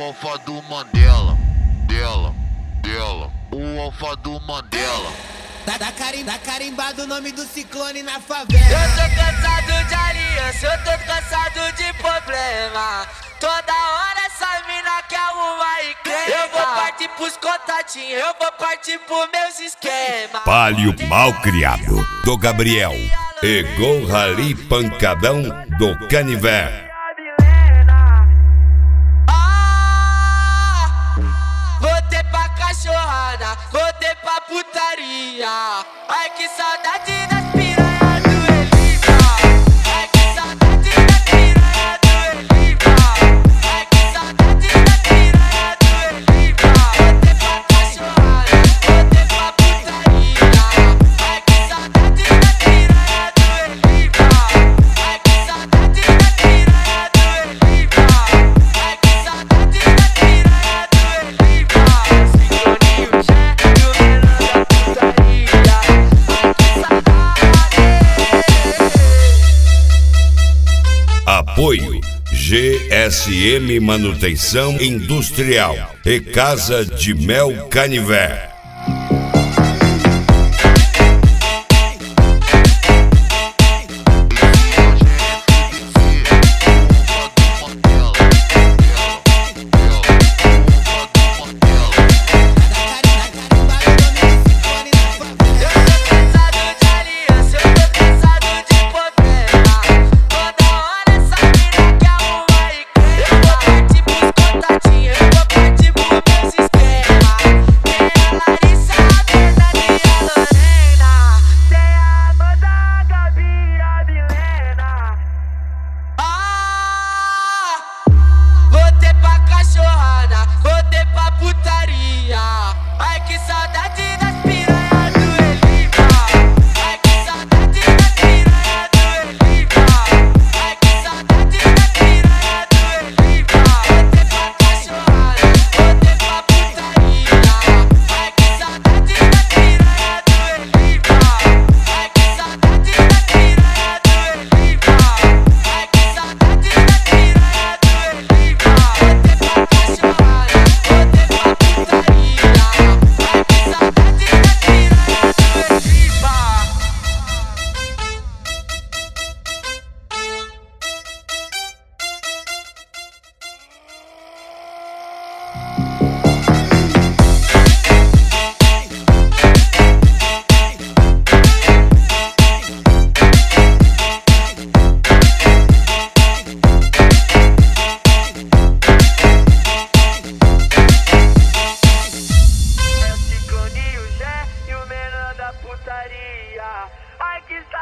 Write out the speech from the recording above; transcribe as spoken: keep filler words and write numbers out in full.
alfa do Mandela, dela, dela, o alfa do Mandela. Tá, tá, carim, tá carimbado o nome do ciclone na favela. Eu tô cansado de aliança, eu tô cansado de problema. Toda hora essa mina quer arrumar encrenca. Eu vou partir pros contatinhos, eu vou partir pros meus esquemas. Palio Malcriado, do Gabriel. E Gol Rally Pancadão, do Canivete. Voltei pra cachorrada, voltei pra putaria. Ai que saudade das piranhas do Elipa. Ai que saudade das piranhas do Elipa. Ai que saudade das piranhas do Elipa. Voltei pra cachorrada, voltei pra putaria. Ai que saudade das piranhas do Elipa. Ai que saudade das piranhas do Elipa. Ai que saudade das piranhas do Elipa. Apoio G S M Manutenção Industrial e Casa de Mel Canivete. Voltei pra putaria. Ai que saudade das piranhas do Elipa. Ai que saudade das piranhas do Elipa. Ai que saudade das piranhas do Elipa. Voltei pra cachorrada, voltei pra putaria. Ai que saudade das piranhas do Elipa. Ai que saudade das piranhas do Elipa. Ai que saudade das piranhas do Elipa. Voltei pra cachorrada. Ai que